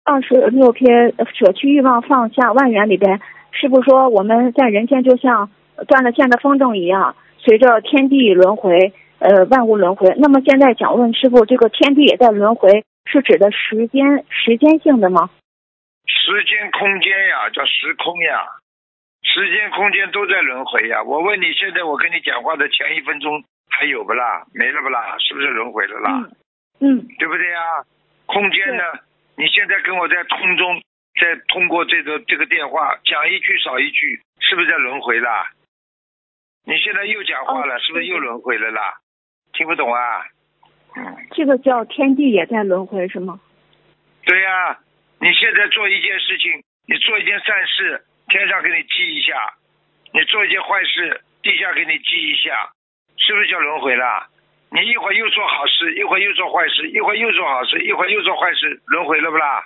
26篇舍去欲望放下万缘里边，师父说我们在人间就像断了线的风筝一样，随着天地轮回，万物轮回。那么现在想问师父，这个天地也在轮回，是指的时间性的吗？ 时间空间呀，叫时空呀，时间空间都在轮回呀。我问你，现在我跟你讲话的前1分钟还有不啦？没了不啦？是不是轮回了啦？对不对呀？空间呢？你现在跟我在空中，再通过这个电话讲一句少一句，是不是在轮回啦？你现在又讲话了，是不是又轮回了啦？听不懂啊？ 这个叫天地也在轮回是吗？ 对呀，你现在做一件事情，你做一件善事，天上给你记一下；你做一件坏事，地下给你记一下，是不是叫轮回啦？你一会儿又做好事，一会儿又做坏事，一会儿又做好事，一会儿又做坏事，轮回了不啦？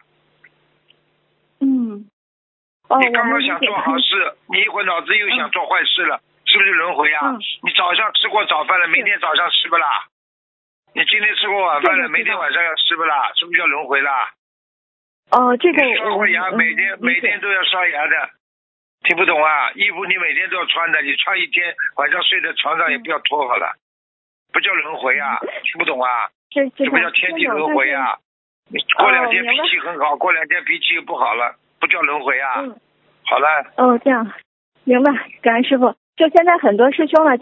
你刚刚想做好事，你一会儿脑子又想做坏事了，是不是轮回啊？你早上吃过早饭了，明天早上吃不啦？你今天吃过晚饭了，明天晚上要吃不啦？是不是叫轮回啦？ 这个你刷过牙，每天都要刷牙的，听不懂啊？衣服你每天都要穿的，你穿一天，晚上睡在床上也不要脱好了，不叫轮回啊？听不懂啊？这不叫天地轮回啊？你过2天脾气很好，过2天脾气又不好了，不叫轮回啊？好了。 这样，明白，感恩师父。就现在很多师兄呢。